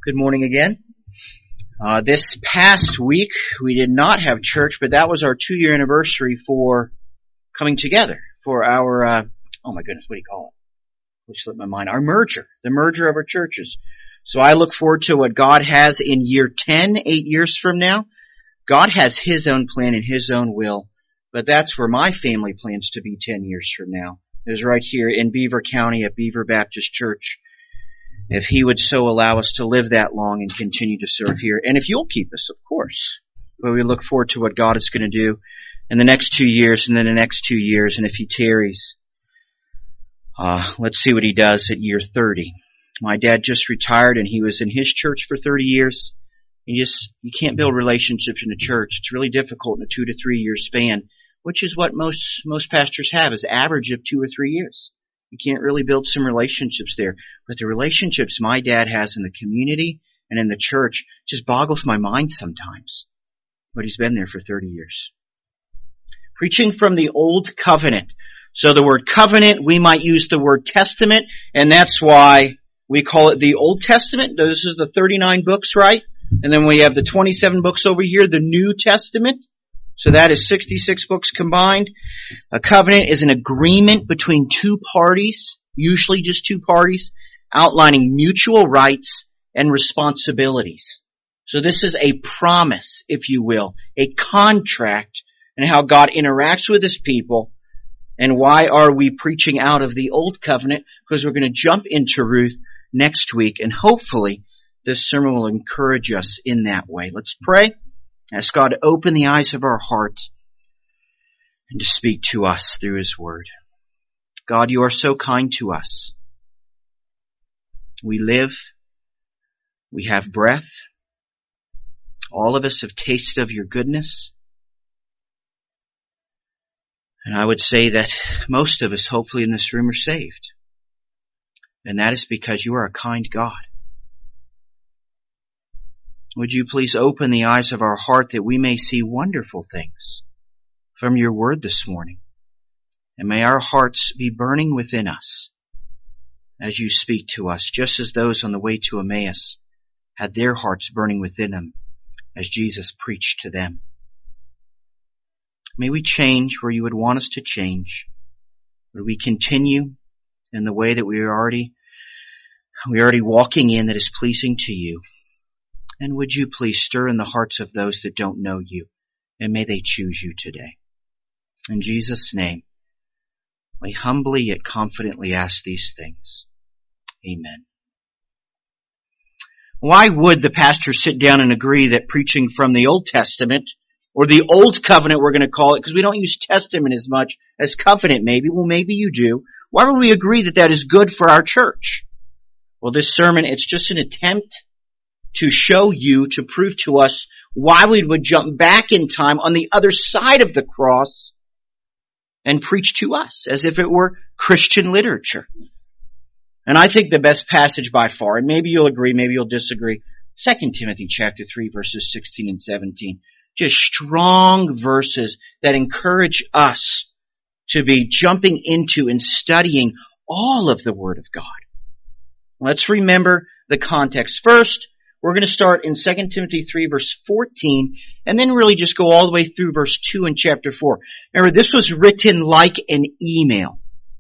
Good morning again. This past week, we did not have church, but that was our 2-year anniversary for coming together for our, oh my goodness, what do you call it? Which slipped my mind. Our merger, the merger of our churches. So I look forward to what God has in year 10, 8 years from now. God has His own plan and His own will, but that's where my family plans to be 10 years from now. It is right here in Beaver County at Beaver Baptist Church. If He would so allow us to live that long and continue to serve here. And if you'll keep us, of course. But we look forward to what God is going to do in the next 2 years and then the next 2 years. And if He tarries, let's see what He does at year 30. My dad just retired and he was in his church for 30 years. You can't build relationships in a church. It's really difficult in a 2 to 3 year span, which is what most pastors have, is average of 2 or 3 years. You can't really build some relationships there. But the relationships my dad has in the community and in the church just boggles my mind sometimes. But he's been there for 30 years. Preaching from the Old Covenant. So the word covenant, we might use the word testament, and that's why we call it the Old Testament. Those are the 39 books, right? And then we have the 27 books over here, the New Testament. So that is 66 books combined. A covenant is an agreement between two parties, usually just two parties, outlining mutual rights and responsibilities. So this is a promise, if you will, a contract, and how God interacts with His people. And why are we preaching out of the Old Covenant? Because we're going to jump into Ruth next week, and hopefully this sermon will encourage us in that way. Let's pray. Ask God to open the eyes of our heart and to speak to us through His Word. God, You are so kind to us. We live. We have breath. All of us have tasted of Your goodness. And I would say that most of us, hopefully in this room, are saved. And that is because You are a kind God. Would You please open the eyes of our heart that we may see wonderful things from Your Word this morning. And may our hearts be burning within us as You speak to us, just as those on the way to Emmaus had their hearts burning within them as Jesus preached to them. May we change where You would want us to change. Would we continue in the way that we're already walking in that is pleasing to You? And would You please stir in the hearts of those that don't know You, and may they choose You today. In Jesus' name, we humbly yet confidently ask these things. Amen. Why would the pastor sit down and agree that preaching from the Old Testament, or the Old Covenant we're going to call it, because we don't use Testament as much as Covenant maybe, well maybe you do, why would we agree that that is good for our church? Well, this sermon, it's just an attempt to show you, to prove to us why we would jump back in time on the other side of the cross and preach to us as if it were Christian literature. And I think the best passage by far, and maybe you'll agree, maybe you'll disagree, 2 Timothy chapter 3 verses 16 and 17. Just strong verses that encourage us to be jumping into and studying all of the Word of God. Let's remember the context. First, we're going to start in 2 Timothy 3 verse 14 and then really just go all the way through verse 2 in chapter 4. Remember, this was written like an email.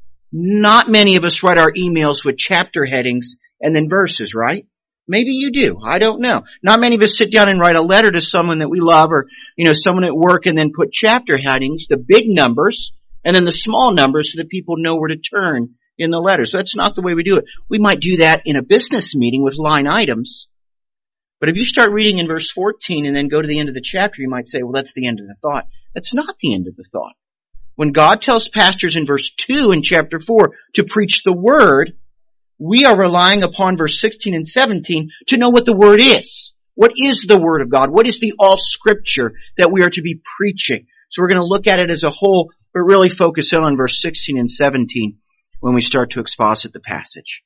Not many of us write our emails with chapter headings and then verses, right? Maybe you do. I don't know. Not many of us sit down and write a letter to someone that we love or, someone at work and then put chapter headings, the big numbers, and then the small numbers so that people know where to turn in the letter. So that's not the way we do it. We might do that in a business meeting with line items. But if you start reading in verse 14 and then go to the end of the chapter, you might say, well, that's the end of the thought. That's not the end of the thought. When God tells pastors in verse 2 in chapter 4 to preach the Word, we are relying upon verse 16 and 17 to know what the Word is. What is the Word of God? What is the all Scripture that we are to be preaching? So we're going to look at it as a whole, but really focus in on verse 16 and 17 when we start to exposit the passage.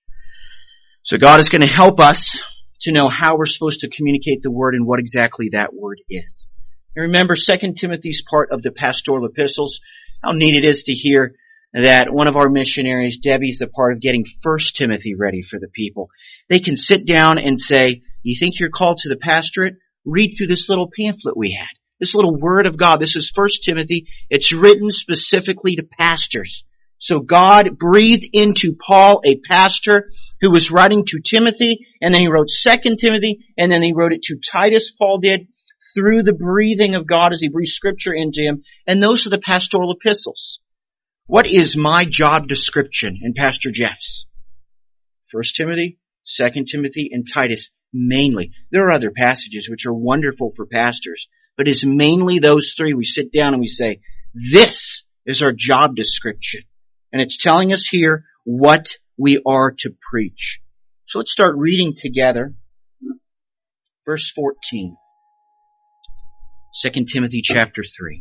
So God is going to help us to know how we're supposed to communicate the Word and what exactly that Word is. And remember, 2 Timothy's part of the pastoral epistles, how neat it is to hear that one of our missionaries, Debbie's a part of getting 1 Timothy ready for the people. They can sit down and say, You think you're called to the pastorate? Read through this little pamphlet we had. This little word of God. This is 1 Timothy. It's written specifically to pastors. So God breathed into Paul, a pastor, who was writing to Timothy, and then he wrote 2 Timothy, and then he wrote it to Titus, Paul did, through the breathing of God as he breathed scripture into him. And those are the pastoral epistles. What is my job description in Pastor Jeff's? 1 Timothy, 2 Timothy, and Titus, mainly. There are other passages which are wonderful for pastors, but it's mainly those three. We sit down and we say, this is our job description. And it's telling us here what we are to preach. So let's start reading together. Verse 14. 2 Timothy chapter 3.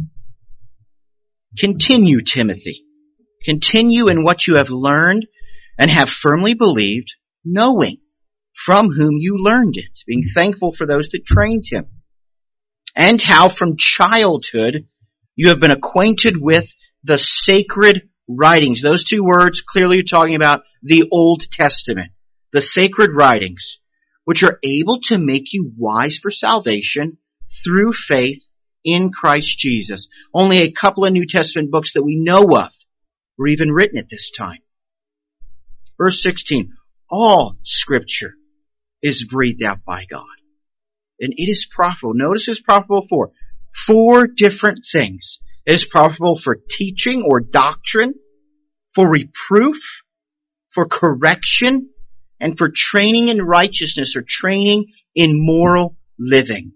Continue, Timothy. Continue in what you have learned and have firmly believed, knowing from whom you learned it, being thankful for those that trained him, and how from childhood you have been acquainted with the sacred writings. Those two words clearly are talking about the Old Testament, the sacred writings, which are able to make you wise for salvation through faith in Christ Jesus. Only a couple of New Testament books that we know of were even written at this time. Verse 16, all Scripture is breathed out by God, and it is profitable. Notice it's profitable for 4 different things. It is profitable for teaching or doctrine, for reproof, for correction, and for training in righteousness or training in moral living.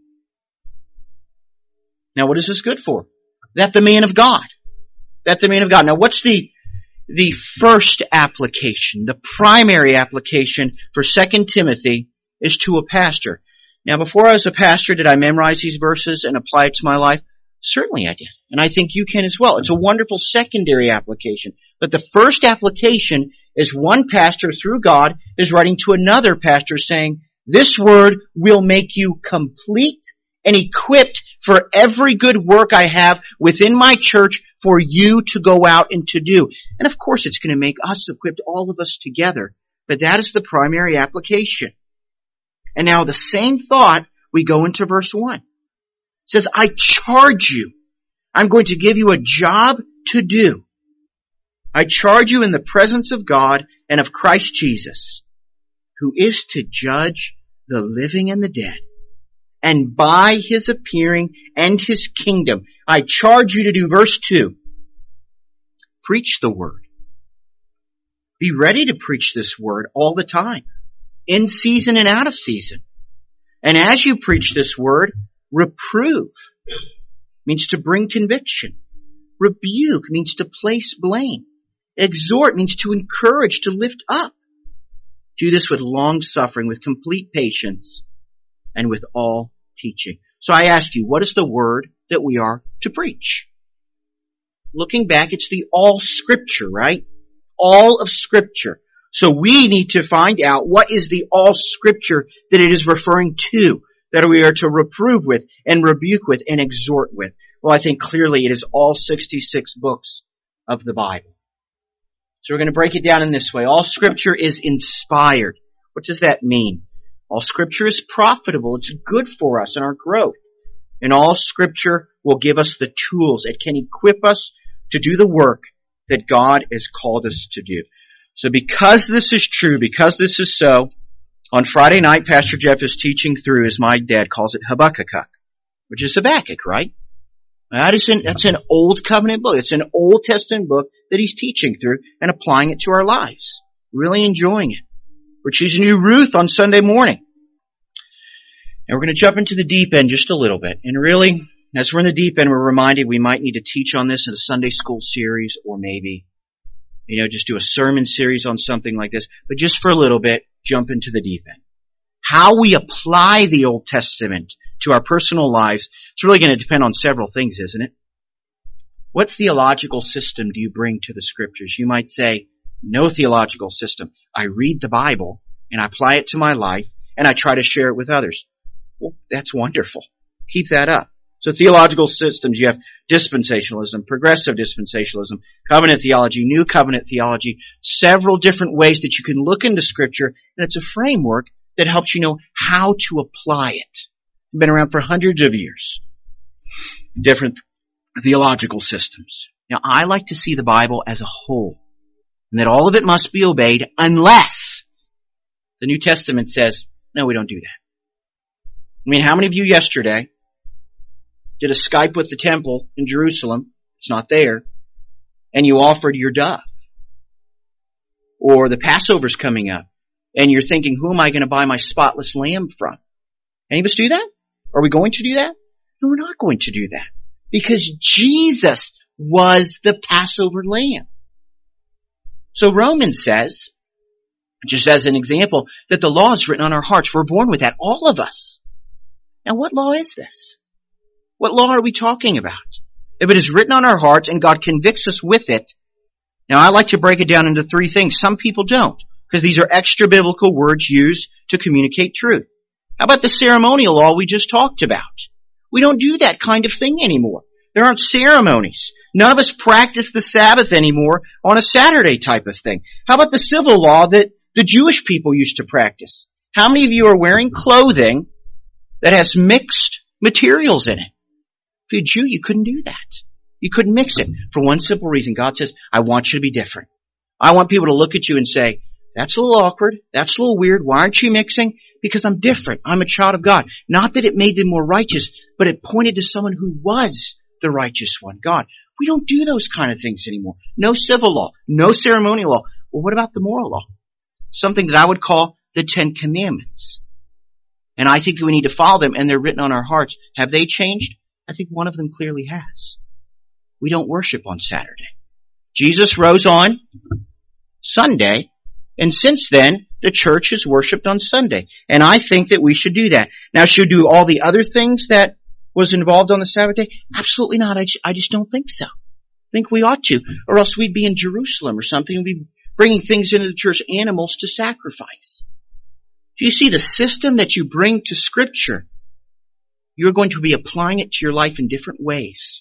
Now what is this good for? That the man of God. Now what's the first application, the primary application for 2 Timothy is to a pastor. Now before I was a pastor, did I memorize these verses and apply it to my life? Certainly I did. And I think you can as well. It's a wonderful secondary application. But the first application is one pastor through God is writing to another pastor saying, this word will make you complete and equipped for every good work I have within my church for you to go out and to do. And of course it's going to make us equipped, all of us together. But that is the primary application. And now the same thought, we go into verse 1. It says, I charge you. I'm going to give you a job to do. I charge you in the presence of God and of Christ Jesus, who is to judge the living and the dead. And by his appearing and his kingdom, I charge you to do, verse 2, preach the word. Be ready to preach this word all the time, in season and out of season. And as you preach this word, reprove means to bring conviction. Rebuke means to place blame. Exhort means to encourage, to lift up. Do this with long suffering, with complete patience, and with all teaching. So I ask you, what is the word that we are to preach? Looking back, it's the all Scripture, right? All of Scripture. So we need to find out what is the all Scripture that it is referring to, that we are to reprove with and rebuke with and exhort with. Well, I think clearly it is all 66 books of the Bible. So we're going to break it down in this way. All Scripture is inspired. What does that mean? All Scripture is profitable. It's good for us in our growth. And all Scripture will give us the tools. It can equip us to do the work that God has called us to do. So because this is true, because this is so, on Friday night, Pastor Jeff is teaching through, as my dad calls it, Habakkuk, which is Habakkuk, right? That's an Old Covenant book. It's an Old Testament book that he's teaching through and applying it to our lives. Really enjoying it. We're choosing to do Ruth on Sunday morning. And we're going to jump into the deep end just a little bit. And really, as we're in the deep end, we're reminded we might need to teach on this in a Sunday school series or maybe, just do a sermon series on something like this. But just for a little bit, jump into the deep end. How we apply the Old Testament to our personal lives, it's really going to depend on several things, isn't it? What theological system do you bring to the Scriptures? You might say, no theological system. I read the Bible and I apply it to my life and I try to share it with others. Well, that's wonderful. Keep that up. So theological systems, you have dispensationalism, progressive dispensationalism, covenant theology, new covenant theology, several different ways that you can look into Scripture, and it's a framework that helps you know how to apply it. Been around for hundreds of years. Different theological systems. Now, I like to see the Bible as a whole, and that all of it must be obeyed unless the New Testament says, no, we don't do that. I mean, how many of you yesterday did a Skype with the temple in Jerusalem? It's not there. And you offered your dove. Or the Passover's coming up, and you're thinking, who am I going to buy my spotless lamb from? Any of us do that? Are we going to do that? No, we're not going to do that. Because Jesus was the Passover lamb. So Romans says, just as an example, that the law is written on our hearts. We're born with that, all of us. Now, what law is this? What law are we talking about? If it is written on our hearts and God convicts us with it, now I like to break it down into three things. Some people don't, because these are extra biblical words used to communicate truth. How about the ceremonial law we just talked about? We don't do that kind of thing anymore. There aren't ceremonies. None of us practice the Sabbath anymore on a Saturday type of thing. How about the civil law that the Jewish people used to practice? How many of you are wearing clothing that has mixed materials in it? If you're a Jew, you couldn't do that. You couldn't mix it for one simple reason. God says, I want you to be different. I want people to look at you and say, that's a little awkward. That's a little weird. Why aren't you mixing? Because I'm different. I'm a child of God. Not that it made them more righteous, but it pointed to someone who was the righteous one, God. We don't do those kind of things anymore. No civil law, no ceremonial law. Well, what about the moral law? Something that I would call the Ten Commandments. And I think that we need to follow them, and they're written on our hearts. Have they changed? I think one of them clearly has. We don't worship on Saturday. Jesus rose on Sunday, and since then, the church has worshiped on Sunday. And I think that we should do that. Now, should we do all the other things that was involved on the Sabbath day? Absolutely not. I just don't think so. I think we ought to, or else we'd be in Jerusalem or something. We'd be bringing things into the church, animals to sacrifice. Do you see the system that you bring to Scripture? You're going to be applying it to your life in different ways.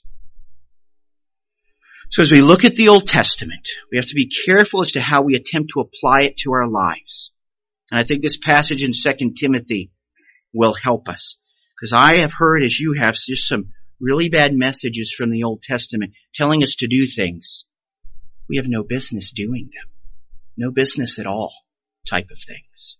So as we look at the Old Testament, we have to be careful as to how we attempt to apply it to our lives. And I think this passage in 2 Timothy will help us. Because I have heard, as you have, just some really bad messages from the Old Testament telling us to do things we have no business doing them. No business at all type of things.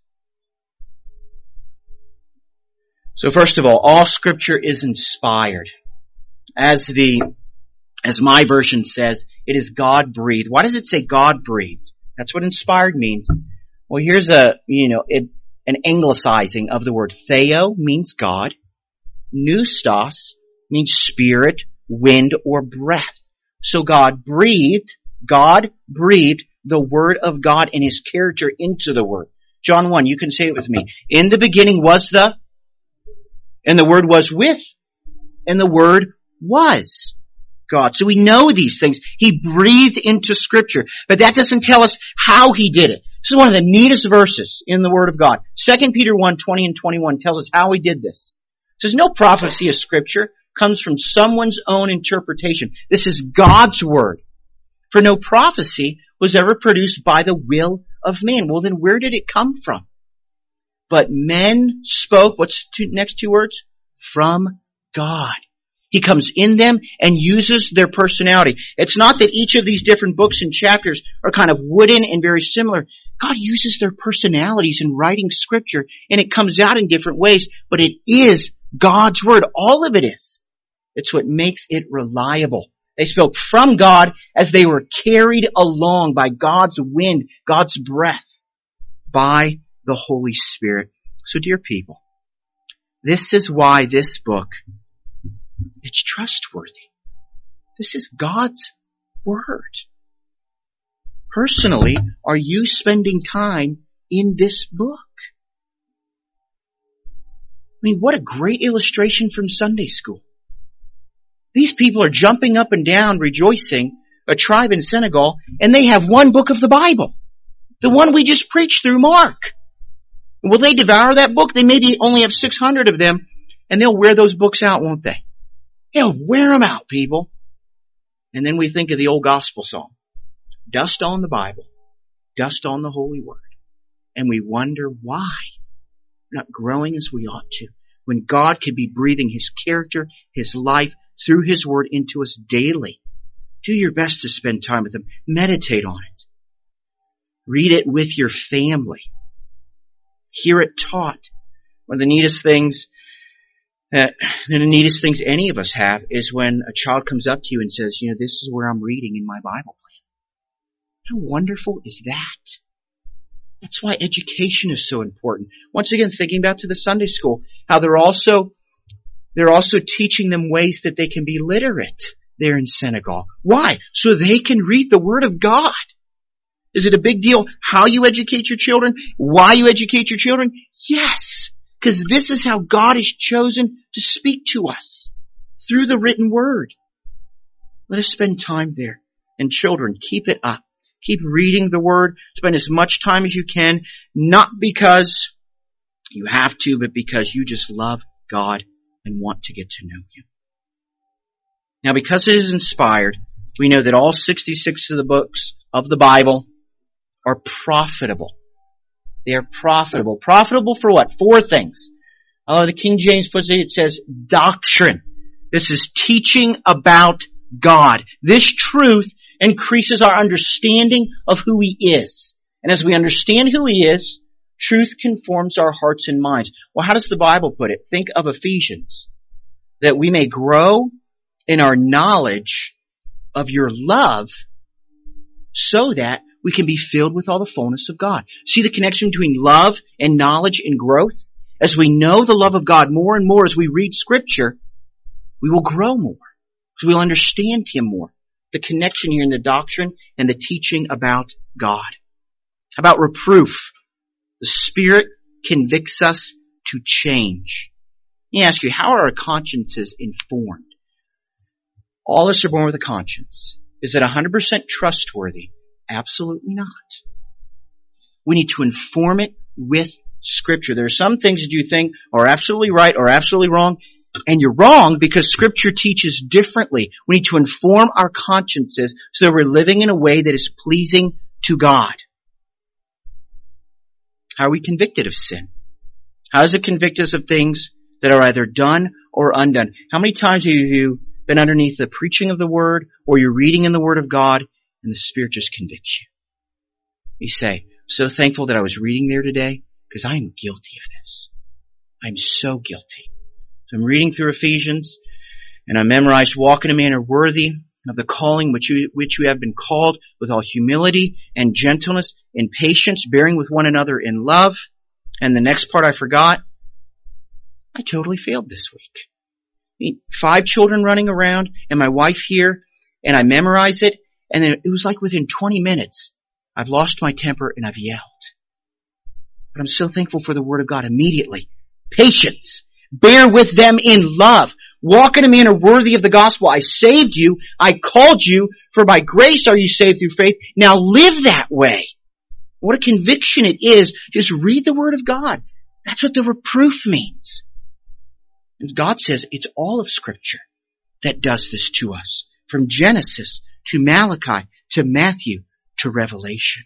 So first of all Scripture is inspired. As my version says, it is God-breathed. Why does it say God-breathed? That's what inspired means. Well, here's an anglicizing of the word. Theo means God. Pneustos means spirit, wind, or breath. So God breathed the Word of God and His character into the Word. John 1, you can say it with me. In the beginning was and the Word was with, and the Word was God. So we know these things. He breathed into Scripture, but that doesn't tell us how He did it. This is one of the neatest verses in the Word of God. 2 Peter 1, 20 and 21 tells us how He did this. It says, no prophecy of Scripture comes from someone's own interpretation. This is God's Word. For no prophecy was ever produced by the will of man. Well, then where did it come from? But men spoke, what's the next two words? From God. He comes in them and uses their personality. It's not that each of these different books and chapters are kind of wooden and very similar. God uses their personalities in writing Scripture, and it comes out in different ways, but it is God's Word. All of it is. It's what makes it reliable. They spoke from God as they were carried along by God's wind, God's breath, by the Holy Spirit. So, dear people, this is why this book, it's trustworthy. This is God's Word. Personally, are you spending time in this book? I mean, what a great illustration from Sunday school. These people are jumping up and down, rejoicing, a tribe in Senegal, and they have one book of the Bible. The one we just preached through, Mark. Will they devour that book? They maybe only have 600 of them, and they'll wear those books out, won't they? They'll wear them out, people. And then we think of the old gospel song. Dust on the Bible, dust on the Holy Word. And we wonder why. We're not growing as we ought to. When God could be breathing His character, His life, through His Word into us daily. Do your best to spend time with Him. Meditate on it. Read it with your family. Hear it taught. One of the neatest things any of us have is when a child comes up to you and says, this is where I'm reading in my Bible plan. How wonderful is that? That's why education is so important. Once again, thinking back to the Sunday school, how they're also teaching them ways that they can be literate there in Senegal. Why? So they can read the Word of God. Is it a big deal how you educate your children? Why you educate your children? Yes, because this is how God has chosen to speak to us, through the written Word. Let us spend time there. And children, keep it up. Keep reading the Word. Spend as much time as you can, not because you have to, but because you just love God and want to get to know Him. Now, because it is inspired, we know that all 66 of the books of the Bible are profitable. They are profitable. Profitable for what? 4 things. The King James puts it says doctrine. This is teaching about God. This truth increases our understanding of who He is. And as we understand who He is, truth conforms our hearts and minds. Well, how does the Bible put it? Think of Ephesians. That we may grow in our knowledge of your love so that we can be filled with all the fullness of God. See the connection between love and knowledge and growth? As we know the love of God more and more as we read Scripture, we will grow more. Because we'll understand Him more. The connection here in the doctrine and the teaching about God. How about reproof? The Spirit convicts us to change. Let me ask you, how are our consciences informed? All of us are born with a conscience. Is it 100% trustworthy? Absolutely not. We need to inform it with Scripture. There are some things that you think are absolutely right or absolutely wrong, and you're wrong because Scripture teaches differently. We need to inform our consciences so that we're living in a way that is pleasing to God. How are we convicted of sin? How does it convict us of things that are either done or undone? How many times have you been underneath the preaching of the Word or you're reading in the Word of God and the Spirit just convicts you? You say, I'm so thankful that I was reading there today because I am guilty of this. I'm so guilty. So I'm reading through Ephesians and I memorized walk in a manner worthy of the calling which you have been called, with all humility and gentleness and patience, bearing with one another in love. And the next part I forgot. I totally failed this week. 5 children running around and my wife here, and I memorize it, and then it was like within 20 minutes, I've lost my temper and I've yelled. But I'm so thankful for the Word of God immediately. Patience. Bear with them in love. Walk in a manner worthy of the gospel. I saved you. I called you. For by grace are you saved through faith. Now live that way. What a conviction it is. Just read the Word of God. That's what the reproof means. And God says it's all of Scripture that does this to us. From Genesis to Malachi to Matthew to Revelation.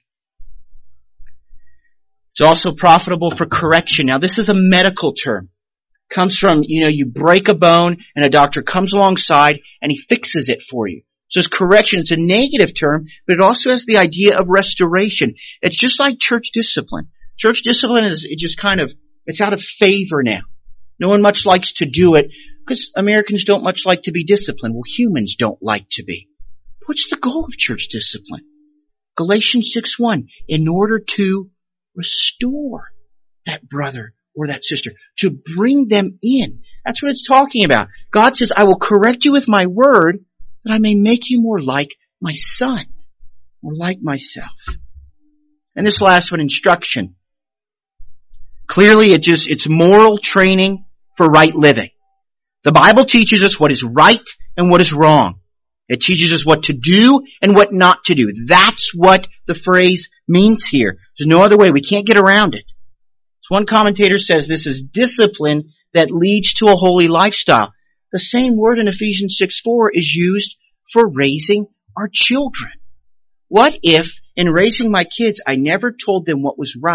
It's also profitable for correction. Now this is a medical term. Comes from, you break a bone and a doctor comes alongside and he fixes it for you. So it's correction. It's a negative term, but it also has the idea of restoration. It's just like church discipline. Church discipline is it's out of favor now. No one much likes to do it because Americans don't much like to be disciplined. Well, humans don't like to be. What's the goal of church discipline? Galatians 6:1, in order to restore that brother or that sister, to bring them in. That's what it's talking about. God says, I will correct you with my word that I may make you more like my Son, more like myself. And this last one, instruction. Clearly, it's moral training for right living. The Bible teaches us what is right and what is wrong. It teaches us what to do and what not to do. That's what the phrase means here. There's no other way. We can't get around it. So one commentator says this is discipline that leads to a holy lifestyle. The same word in Ephesians 6:4 is used for raising our children. What if in raising my kids I never told them what was right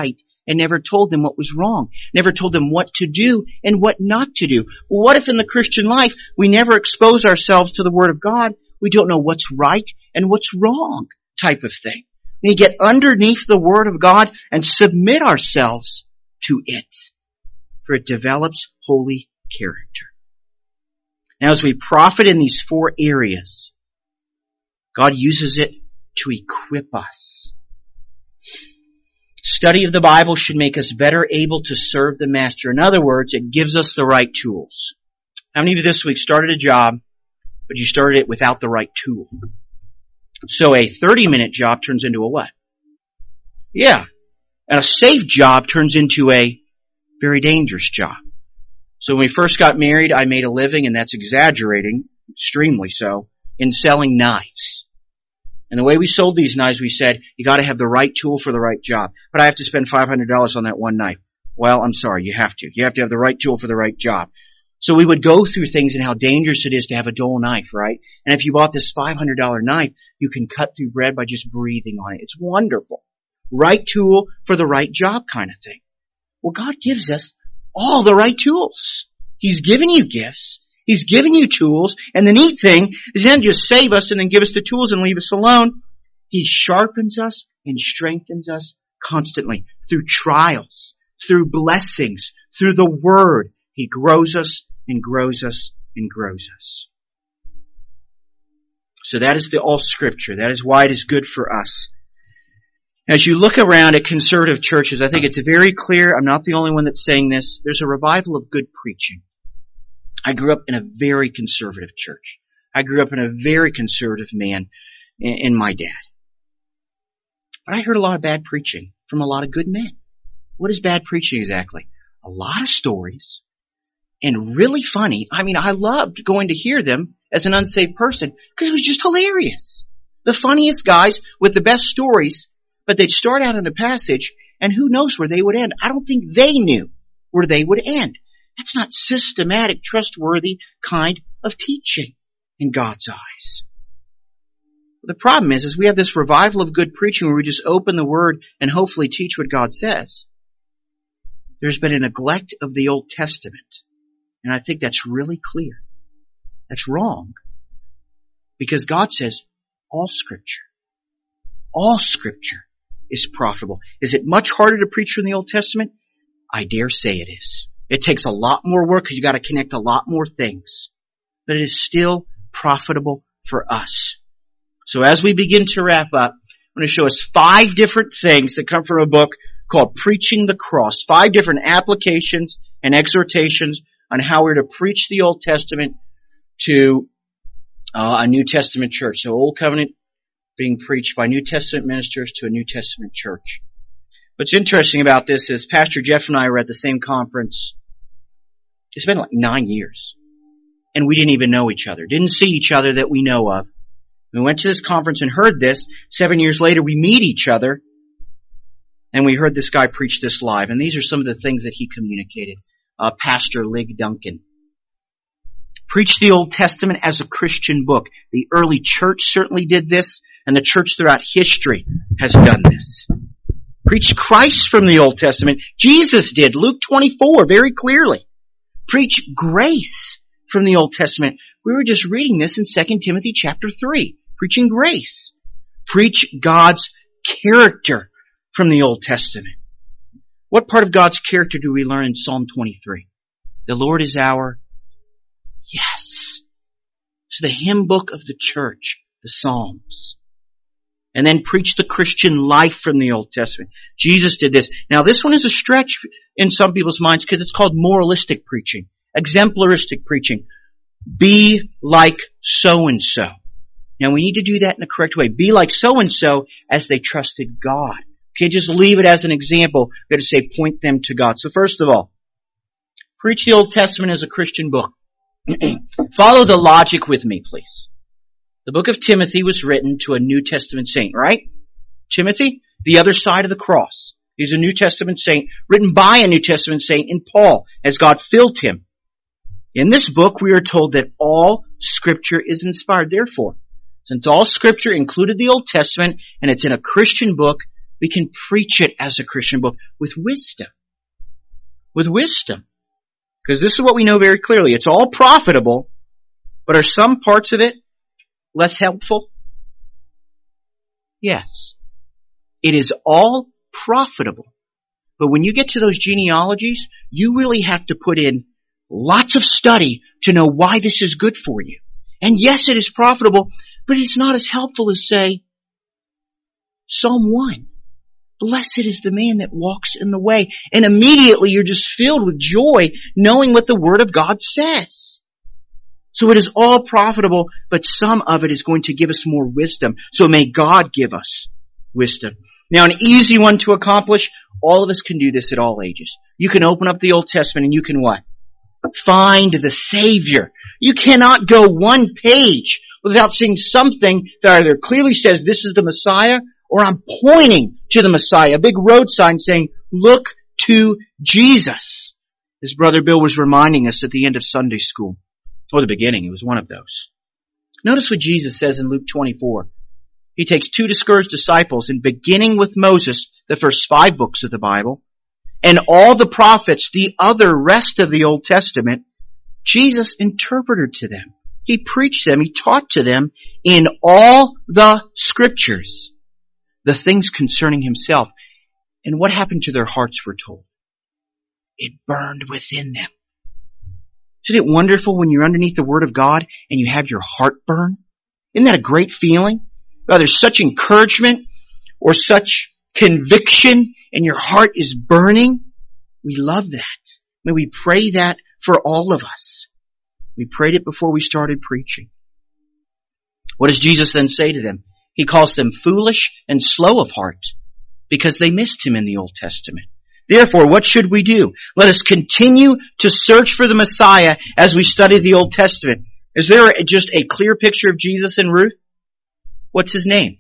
and never told them what was wrong, never told them what to do and what not to do. Well, what if in the Christian life we never expose ourselves to the Word of God? We don't know what's right and what's wrong type of thing. We need to get underneath the Word of God and submit ourselves to it, for it develops holy character. Now, as we profit in these 4 areas, God uses it to equip us. Study of the Bible should make us better able to serve the Master. In other words, it gives us the right tools. How many of you this week started a job, but you started it without the right tool? So a 30-minute job turns into a what? Yeah. And a safe job turns into a very dangerous job. So when we first got married, I made a living, and that's exaggerating, extremely so, in selling knives. And the way we sold these knives, we said, you got to have the right tool for the right job. But I have to spend $500 on that one knife. Well, I'm sorry, you have to. You have to have the right tool for the right job. So we would go through things and how dangerous it is to have a dull knife, right? And if you bought this $500 knife, you can cut through bread by just breathing on it. It's wonderful. Right tool for the right job kind of thing. Well, God gives us all the right tools. He's given you gifts. He's given you tools. And the neat thing is he doesn't just save us and then give us the tools and leave us alone. He sharpens us and strengthens us constantly through trials, through blessings, through the Word. He grows us and grows us and grows us. So that is the all Scripture. That is why it is good for us. As you look around at conservative churches, I think it's very clear, I'm not the only one that's saying this, there's a revival of good preaching. I grew up in a very conservative church. I grew up in a very conservative man in my dad. But I heard a lot of bad preaching from a lot of good men. What is bad preaching exactly? A lot of stories, and really funny. I mean, I loved going to hear them as an unsaved person because it was just hilarious. The funniest guys with the best stories, but they'd start out in a passage, and who knows where they would end. I don't think they knew where they would end. That's not systematic, trustworthy kind of teaching in God's eyes. The problem is we have this revival of good preaching where we just open the Word and hopefully teach what God says. There's been a neglect of the Old Testament. And I think that's really clear. That's wrong. Because God says all Scripture is profitable. Is it much harder to preach from the Old Testament? I dare say it is. It takes a lot more work because you got to connect a lot more things. But it is still profitable for us. So as we begin to wrap up, I'm going to show us 5 different things that come from a book called Preaching the Cross. 5 different applications and exhortations on how we're to preach the Old Testament to a New Testament church. So Old Covenant being preached by New Testament ministers to a New Testament church. What's interesting about this is Pastor Jeff and I were at the same conference. It's been like 9 years. And we didn't even know each other. Didn't see each other that we know of. We went to this conference and heard this. 7 years later, we meet each other. And we heard this guy preach this live. And these are some of the things that he communicated. Pastor Lig Duncan. Preach the Old Testament as a Christian book. The early church certainly did this. And the church throughout history has done this. Preach Christ from the Old Testament. Jesus did. Luke 24, very clearly. Preach grace from the Old Testament. We were just reading this in 2 Timothy chapter 3. Preaching grace. Preach God's character from the Old Testament. What part of God's character do we learn in Psalm 23? The Lord is our yes. It's the hymn book of the church, the Psalms. And then preach the Christian life from the Old Testament. Jesus did this. Now this one is a stretch in some people's minds because it's called moralistic preaching, exemplaristic preaching. Be like so-and-so. Now we need to do that in a correct way. Be like so-and-so as they trusted God. Okay, just leave it as an example. We've got to say point them to God. So first of all, preach the Old Testament as a Christian book. Follow the logic with me, please. The book of Timothy was written to a New Testament saint, right? Timothy, the other side of the cross. He's a New Testament saint, written by a New Testament saint in Paul, as God filled him. In this book, we are told that all Scripture is inspired. Therefore, since all Scripture included the Old Testament, and it's in a Christian book, We can preach it as a Christian book with wisdom. With wisdom. Because this is what we know very clearly. It's all profitable, but are some parts of it less helpful? Yes. It is all profitable. But when you get to those genealogies, you really have to put in lots of study to know why this is good for you. And yes, it is profitable, but it's not as helpful as, say, Psalm 1. Blessed is the man that walks in the way. And immediately you're just filled with joy knowing what the Word of God says. So it is all profitable, but some of it is going to give us more wisdom. So may God give us wisdom. Now, an easy one to accomplish, all of us can do this at all ages. You can open up the Old Testament and you can what? Find the Savior. You cannot go one page without seeing something that either clearly says this is the Messiah, or I'm pointing to the Messiah. A big road sign saying, look to Jesus. As Brother Bill was reminding us at the end of Sunday school. Or the beginning, it was one of those. Notice what Jesus says in Luke 24. He takes two discouraged disciples and beginning with Moses, the first 5 books of the Bible, and all the prophets, the other rest of the Old Testament, Jesus interpreted to them. He preached them, He taught to them in all the Scriptures the things concerning Himself. And what happened to their hearts, we're told? It burned within them. Isn't it wonderful when you're underneath the Word of God and you have your heart burn? Isn't that a great feeling? Well, there's such encouragement or such conviction and your heart is burning. We love that. May we pray that for all of us. We prayed it before we started preaching. What does Jesus then say to them? He calls them foolish and slow of heart because they missed Him in the Old Testament. Therefore, what should we do? Let us continue to search for the Messiah as we study the Old Testament. Is there just a clear picture of Jesus and Ruth? What's his name?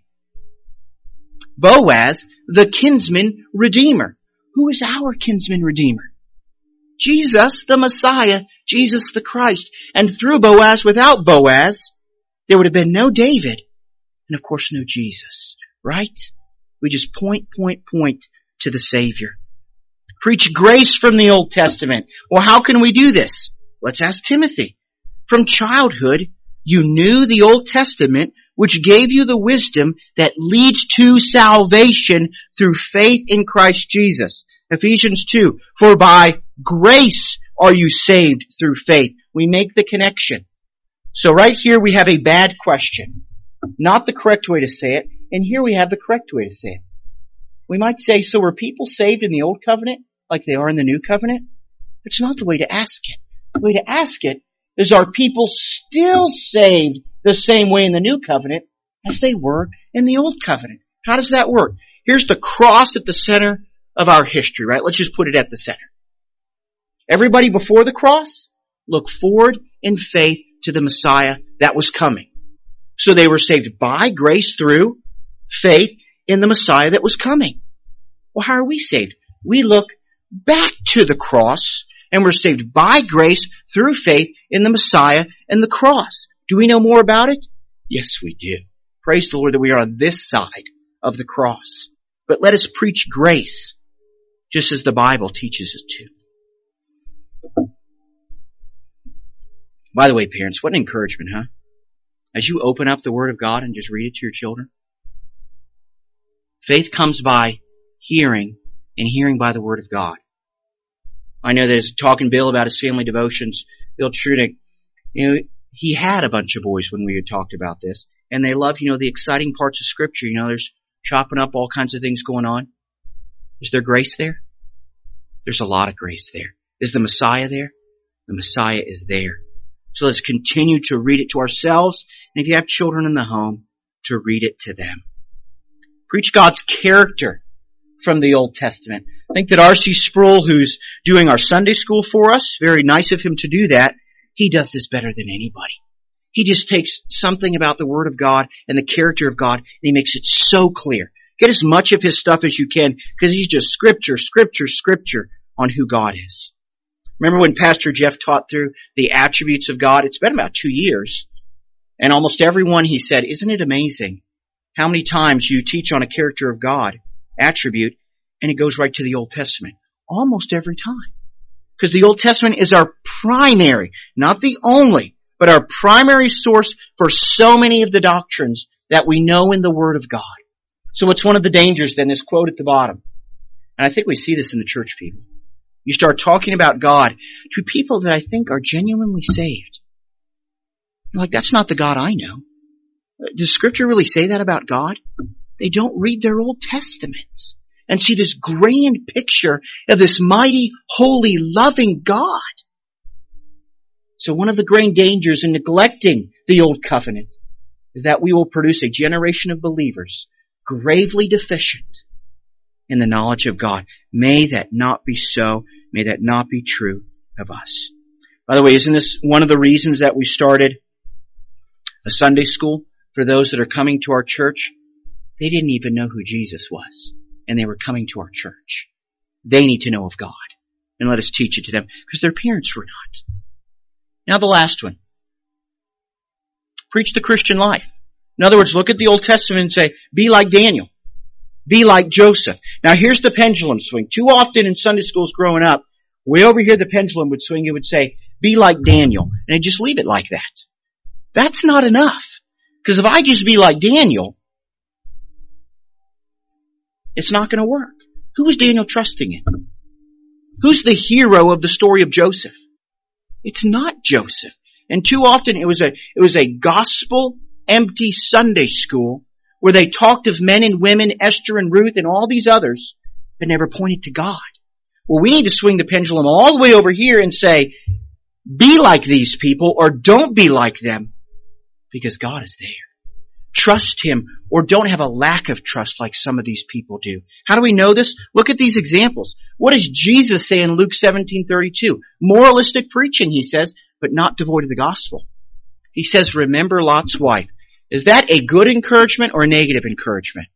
Boaz, the kinsman redeemer. Who is our kinsman redeemer? Jesus, the Messiah, Jesus the Christ. And through Boaz, without Boaz, there would have been no David. And of course, no Jesus. Right? We just point to the Savior. Preach grace from the Old Testament. Well, how can we do this? Let's ask Timothy. From childhood, you knew the Old Testament, which gave you the wisdom that leads to salvation through faith in Christ Jesus. Ephesians 2, for by grace are you saved through faith. We make the connection. So right here we have a bad question. Not the correct way to say it, and here we have the correct way to say it. We might say, so were people saved in the Old Covenant like they are in the New Covenant? It's not the way to ask it. The way to ask it is, are people still saved the same way in the New Covenant as they were in the Old Covenant? How does that work? Here's the cross at the center of our history, right? Let's just put it at the center. Everybody before the cross looked forward in faith to the Messiah that was coming. So they were saved by grace through faith in the Messiah that was coming. Well, how are we saved? We look back to the cross and we're saved by grace through faith in the Messiah and the cross. Do we know more about it? Yes, we do. Praise the Lord that we are on this side of the cross. But let us preach grace just as the Bible teaches us to. By the way, parents, what an encouragement, huh? As you open up the Word of God and just read it to your children. Faith comes by hearing, and hearing by the Word of God. I know there's talking Bill about his family devotions. Bill Trunick, he had a bunch of boys when we had talked about this, and they love, the exciting parts of Scripture. There's chopping up all kinds of things going on. Is there grace there? There's a lot of grace there. Is the Messiah there? The Messiah is there. So let's continue to read it to ourselves, and if you have children in the home, to read it to them. Preach God's character from the Old Testament. I think that R.C. Sproul, who's doing our Sunday school for us, very nice of him to do that, he does this better than anybody. He just takes something about the Word of God and the character of God, and he makes it so clear. Get as much of his stuff as you can, because he's just scripture on who God is. Remember when Pastor Jeff taught through the attributes of God? It's been about 2 years. And almost everyone he said, isn't it amazing how many times you teach on a character of God attribute, and it goes right to the Old Testament. Almost every time. Because the Old Testament is our primary, not the only, but our primary source for so many of the doctrines that we know in the Word of God. So what's one of the dangers then? This quote at the bottom. And I think we see this in the church people. You start talking about God to people that I think are genuinely saved. You're like, that's not the God I know. Does Scripture really say that about God? They don't read their Old Testaments and see this grand picture of this mighty, holy, loving God. So one of the grand dangers in neglecting the Old Covenant is that we will produce a generation of believers gravely deficient in the knowledge of God. May that not be so. May that not be true of us. By the way, isn't this one of the reasons that we started a Sunday school for those that are coming to our church? They didn't even know who Jesus was, and they were coming to our church. They need to know of God, and let us teach it to them, because their parents were not. Now the last one. Preach the Christian life. In other words, look at the Old Testament and say, be like Daniel. Be like Joseph. Now here's the pendulum swing. Too often in Sunday schools growing up, way over here the pendulum would swing. It would say, be like Daniel. And I'd just leave it like that. That's not enough. Because if I just be like Daniel, it's not going to work. Who was Daniel trusting in? Who's the hero of the story of Joseph? It's not Joseph. And too often it was a gospel empty Sunday school where they talked of men and women, Esther and Ruth and all these others, but never pointed to God. Well, we need to swing the pendulum all the way over here and say, be like these people or don't be like them, because God is there. Trust Him or don't have a lack of trust like some of these people do. How do we know this? Look at these examples. What does Jesus say in Luke 17:32? Moralistic preaching, He says, but not devoid of the gospel. He says, remember Lot's wife. Is that a good encouragement or a negative encouragement?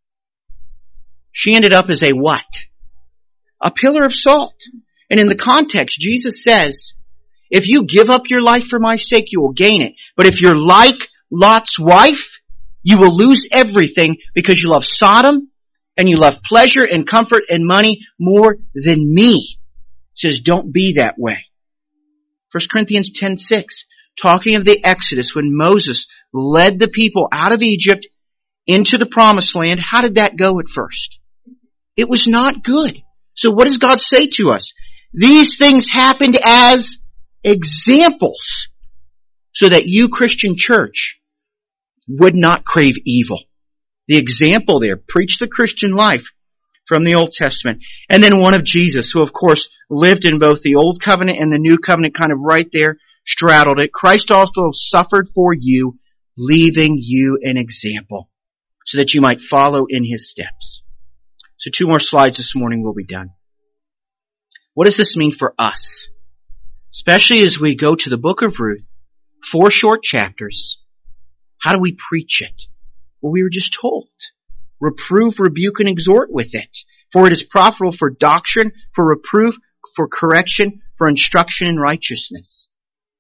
She ended up as a what? A pillar of salt. And in the context, Jesus says, if you give up your life for my sake, you will gain it. But if you're like Lot's wife, you will lose everything because you love Sodom and you love pleasure and comfort and money more than me. He says, don't be that way. 1 Corinthians 10:6, talking of the Exodus when Moses led the people out of Egypt into the promised land. How did that go at first? It was not good. So what does God say to us? These things happened as examples so that you, Christian church, would not crave evil. The example there, preach the Christian life from the Old Testament. And then one of Jesus, who of course lived in both the Old Covenant and the New Covenant, kind of right there, straddled it. Christ also suffered for you, leaving you an example, so that you might follow in His steps. So 2 more slides this morning, we'll be done. What does this mean for us? Especially as we go to the book of Ruth, 4 short chapters. How do we preach it? Well, we were just told. Reprove, rebuke, and exhort with it. For it is profitable for doctrine, for reproof, for correction, for instruction in righteousness.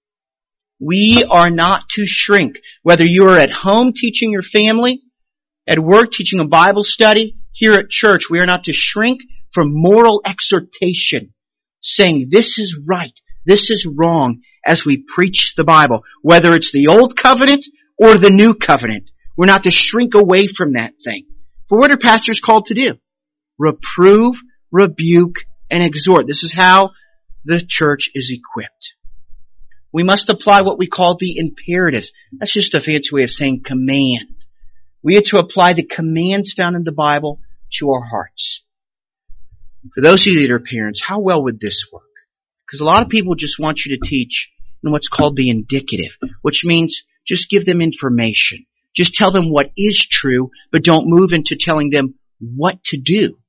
We are not to shrink. Whether you are at home teaching your family, at work teaching a Bible study, here at church, we are not to shrink from moral exhortation, saying this is right, this is wrong, as we preach the Bible. Whether it's the Old Covenant or the New Covenant, we're not to shrink away from that thing. For what are pastors called to do? Reprove, rebuke, and exhort. This is how the church is equipped. We must apply what we call the imperatives. That's just a fancy way of saying command. We are to apply the commands found in the Bible to our hearts. For those of you that are parents, how well would this work? Because a lot of people just want you to teach in what's called the indicative, which means just give them information. Just tell them what is true, but don't move into telling them what to do.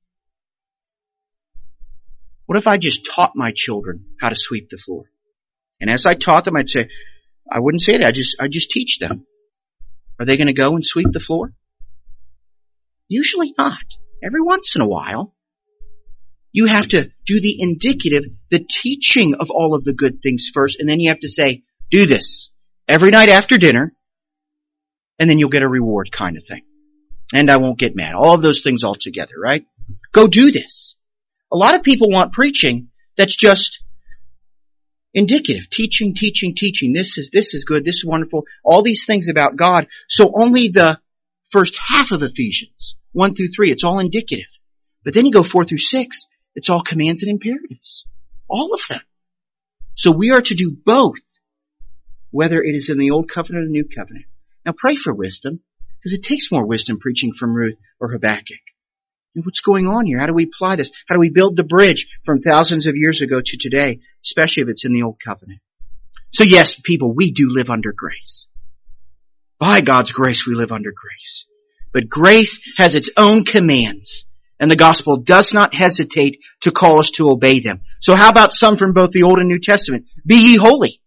What if I just taught my children how to sweep the floor? And as I taught them, I'd say, I wouldn't say that, I just teach them. Are they going to go and sweep the floor? Usually not. Every once in a while. You have to do the indicative, the teaching of all of the good things first, and then you have to say, do this every night after dinner, and then you'll get a reward kind of thing. And I won't get mad. All of those things all together, right? Go do this. A lot of people want preaching that's just indicative. Teaching. This is good. This is wonderful. All these things about God. So only the first half of Ephesians, 1 through 3, it's all indicative. But then you go 4 through 6, it's all commands and imperatives. All of them. So we are to do both, whether it is in the Old Covenant or the New Covenant. Now pray for wisdom, because it takes more wisdom preaching from Ruth or Habakkuk. And what's going on here? How do we apply this? How do we build the bridge from thousands of years ago to today, especially if it's in the Old Covenant? So yes, people, we do live under grace. By God's grace, we live under grace. But grace has its own commands, and the gospel does not hesitate to call us to obey them. So how about some from both the Old and New Testament? Be ye holy.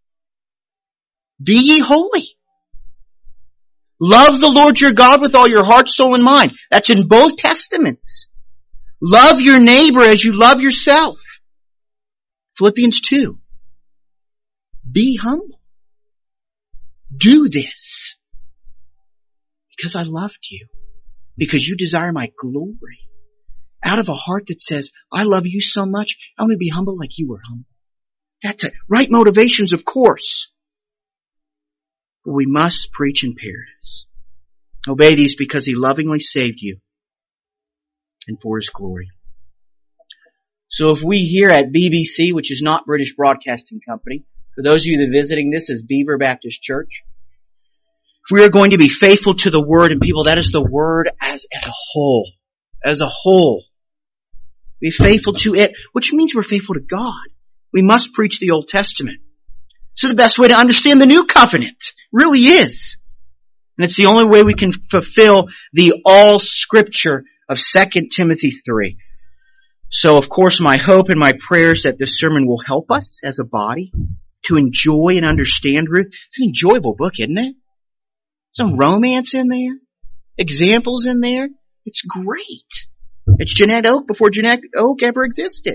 Be ye holy. Love the Lord your God with all your heart, soul, and mind. That's in both Testaments. Love your neighbor as you love yourself. Philippians 2. Be humble. Do this. Because I loved you. Because you desire my glory. Out of a heart that says, I love you so much, I want to be humble like you were humble. That's it. Right motivations, of course. But we must preach imperatives. Obey these because He lovingly saved you and for His glory. So if we here at BBC, which is not British Broadcasting Company, for those of you that are visiting, this is Beaver Baptist Church. If we are going to be faithful to the Word, and people, that is the Word as a whole. As a whole. Be faithful to it, which means we're faithful to God. We must preach the Old Testament. So the best way to understand the New Covenant really is. And it's the only way we can fulfill the all Scripture of 2 Timothy 3. So of course my hope and my prayer is that this sermon will help us as a body to enjoy and understand Ruth. It's an enjoyable book, isn't it? Some romance in there. Examples in there. It's great. It's Jeanette Oak before Jeanette Oak ever existed.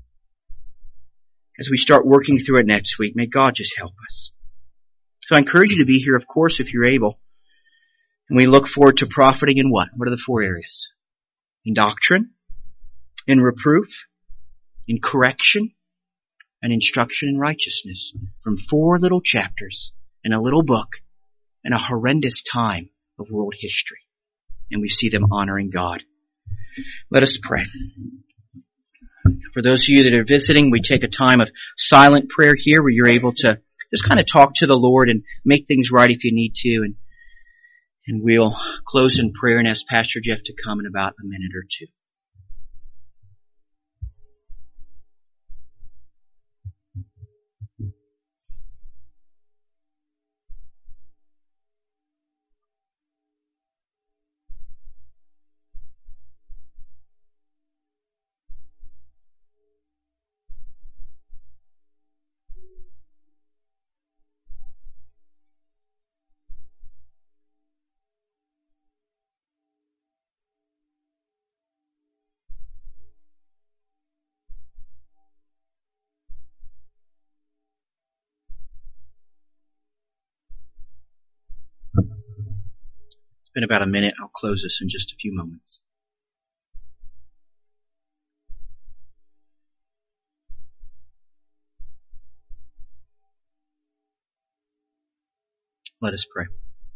As we start working through it next week, may God just help us. So I encourage you to be here, of course, if you're able. And we look forward to profiting in what? What are the 4 areas? In doctrine, in reproof, in correction, and instruction in righteousness. From 4 little chapters in a little book in a horrendous time of world history. And we see them honoring God. Let us pray. For those of you that are visiting, we take a time of silent prayer here where you're able to just kind of talk to the Lord and make things right if you need to. And we'll close in prayer and ask Pastor Jeff to come in about a minute or two. It's been about a minute. I'll close this in just a few moments. Let us pray.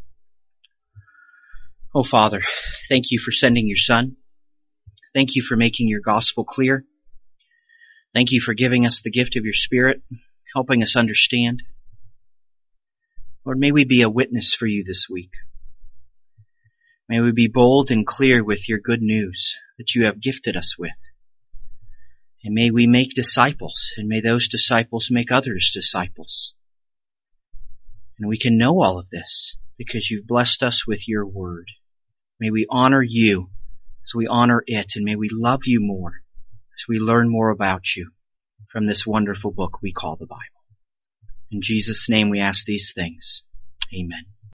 Oh, Father, thank you for sending your Son. Thank you for making your gospel clear. Thank you for giving us the gift of your Spirit, helping us understand. Lord, may we be a witness for you this week. May we be bold and clear with your good news that you have gifted us with. And may we make disciples, and may those disciples make others disciples. And we can know all of this because you've blessed us with your word. May we honor you as we honor it, and may we love you more as we learn more about you from this wonderful book we call the Bible. In Jesus' name we ask these things. Amen.